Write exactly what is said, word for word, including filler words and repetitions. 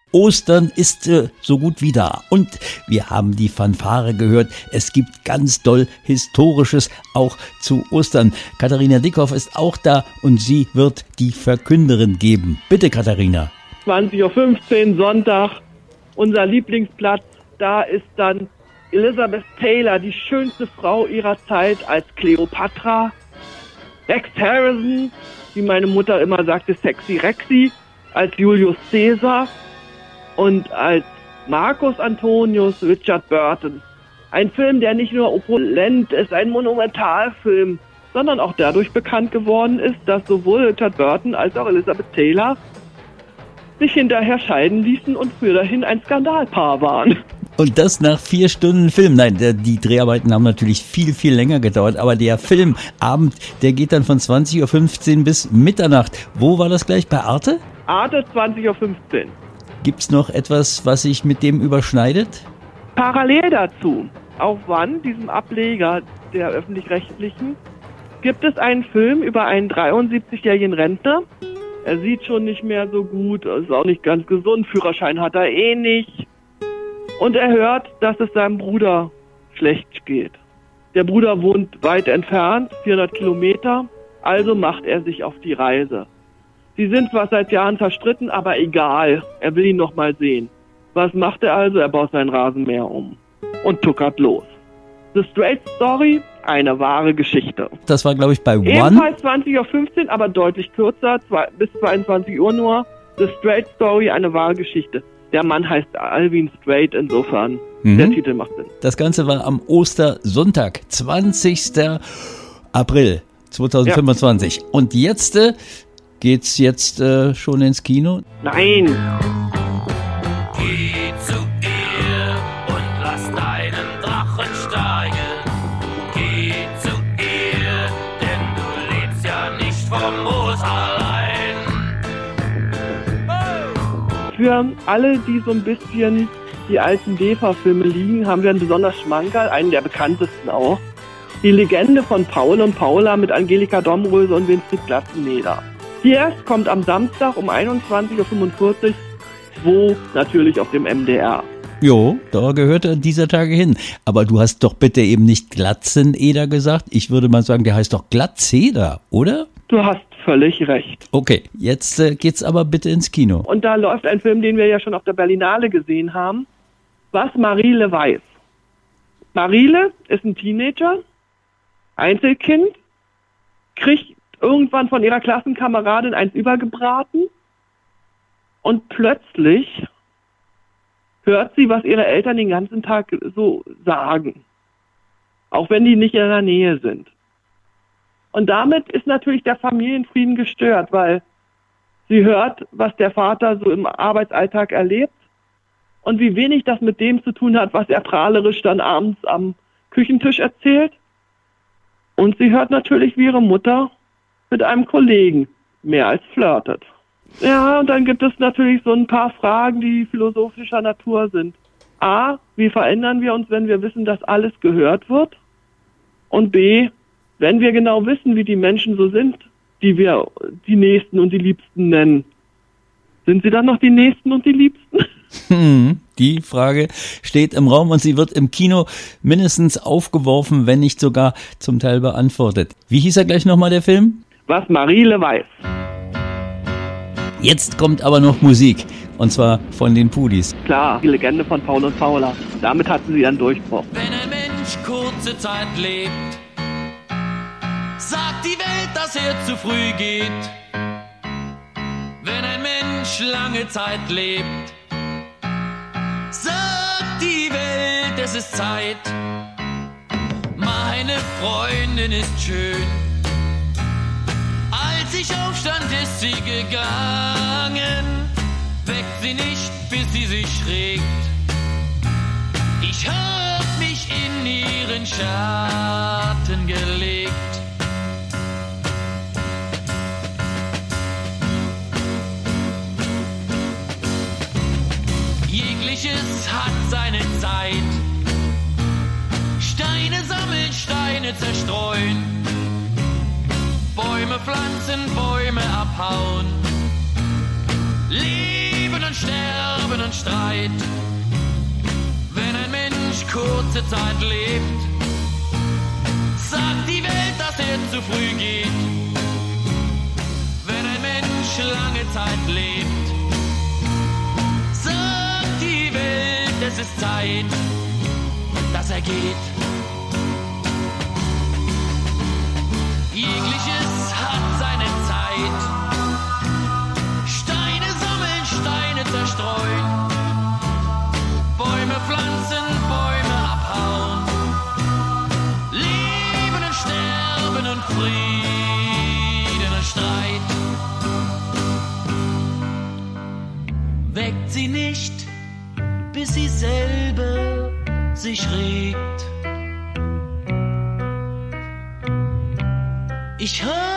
Ostern ist äh, so gut wie da und wir haben die Fanfare gehört. Es gibt ganz doll Historisches auch zu Ostern. Katharina Dickhoff ist auch da und sie wird die Verkünderin geben. Bitte, Katharina. zwanzig Uhr fünfzehn, Sonntag, unser Lieblingsplatz. Da ist dann Elizabeth Taylor, die schönste Frau ihrer Zeit, als Kleopatra. Rex Harrison, wie meine Mutter immer sagte, Sexy Rexy, als Julius Caesar. Und als Marcus Antonius Richard Burton. Ein Film, der nicht nur opulent ist, ein Monumentalfilm, sondern auch dadurch bekannt geworden ist, dass sowohl Richard Burton als auch Elizabeth Taylor sich hinterher scheiden ließen und früher dahin ein Skandalpaar waren. Und das nach vier Stunden Film. Nein, die Dreharbeiten haben natürlich viel, viel länger gedauert, aber der Filmabend, der geht dann von zwanzig Uhr fünfzehn bis Mitternacht. Wo war das gleich? Bei Arte? Arte zwanzig Uhr fünfzehn. Gibt's noch etwas, was sich mit dem überschneidet? Parallel dazu, auf Wann, diesem Ableger der Öffentlich-Rechtlichen, gibt es einen Film über einen dreiundsiebzigjährigen Rentner. Er sieht schon nicht mehr so gut, ist auch nicht ganz gesund, Führerschein hat er eh nicht. Und er hört, dass es seinem Bruder schlecht geht. Der Bruder wohnt weit entfernt, vierhundert Kilometer, also macht er sich auf die Reise. Sie sind zwar seit Jahren verstritten, aber egal. Er will ihn noch mal sehen. Was macht er also? Er baut sein Rasenmäher um und tuckert los. The Straight Story, eine wahre Geschichte. Das war, glaube ich, bei One. Ebenfalls zwanzig Uhr fünfzehn, aber deutlich kürzer, zwei, bis zweiundzwanzig Uhr nur. The Straight Story, eine wahre Geschichte. Der Mann heißt Alvin Straight, insofern mhm. Der Titel macht Sinn. Das Ganze war am Ostersonntag, zwanzigsten April zweitausendfünfundzwanzig. Ja. Und jetzt... Äh, Geht's jetzt äh, schon ins Kino? Nein! Geh zu ihr und lass deinen Drachen steigen. Geh zu ihr, denn du lebst ja nicht vom Moos allein. Oh. Für alle, die so ein bisschen die alten D E F A-Filme liegen, haben wir einen besonders Schmankerl, einen der bekanntesten auch. Die Legende von Paul und Paula mit Angelika Domröse und Winfried Glatzeneder. Die erst kommt am Samstag um einundzwanzig Uhr fünfundvierzig, wo natürlich auf dem M D R. Jo, da gehört er dieser Tage hin. Aber du hast doch bitte eben nicht Glatzeneder gesagt. Ich würde mal sagen, der heißt doch Glatzeder, oder? Du hast völlig recht. Okay, jetzt äh, geht's aber bitte ins Kino. Und da läuft ein Film, den wir ja schon auf der Berlinale gesehen haben. Was Marile weiß. Marile ist ein Teenager, Einzelkind, kriegt irgendwann von ihrer Klassenkameradin eins übergebraten und plötzlich hört sie, was ihre Eltern den ganzen Tag so sagen. Auch wenn die nicht in der Nähe sind. Und damit ist natürlich der Familienfrieden gestört, weil sie hört, was der Vater so im Arbeitsalltag erlebt und wie wenig das mit dem zu tun hat, was er prahlerisch dann abends am Küchentisch erzählt. Und sie hört natürlich, wie ihre Mutter mit einem Kollegen mehr als flirtet. Ja, und dann gibt es natürlich so ein paar Fragen, die philosophischer Natur sind. A, wie verändern wir uns, wenn wir wissen, dass alles gehört wird? Und B, wenn wir genau wissen, wie die Menschen so sind, die wir die Nächsten und die Liebsten nennen, sind sie dann noch die Nächsten und die Liebsten? Hm, die Frage steht im Raum und sie wird im Kino mindestens aufgeworfen, wenn nicht sogar zum Teil beantwortet. Wie hieß er gleich nochmal, der Film? Was Marile weiß. Jetzt kommt aber noch Musik, und zwar von den Pudis. Klar, die Legende von Paul und Paula. Damit hatten sie ihren Durchbruch. Wenn ein Mensch kurze Zeit lebt, sagt die Welt, dass er zu früh geht. Wenn ein Mensch lange Zeit lebt, sagt die Welt, es ist Zeit. Meine Freundin ist schön. Als ich aufstand, ist sie gegangen. Weckt sie nicht, bis sie sich regt. Ich hab mich in ihren Schatten gelegt. Jegliches hat seine Zeit. Steine sammeln, Steine zerstreuen. Bäume pflanzen, Bäume abhauen. Leben Leben und Sterben und Streit. Wenn ein Mensch kurze Zeit lebt, sagt die Welt, dass er zu früh geht. Wenn ein Mensch lange Zeit lebt, sagt die Welt, es ist Zeit, dass er geht. Jegliches hat seine Zeit. Steine sammeln, Steine zerstreuen. Bäume pflanzen, Bäume abhauen. Leben und Sterben und Frieden und Streit. Weckt sie nicht, bis sie selber sich regt. Ich hör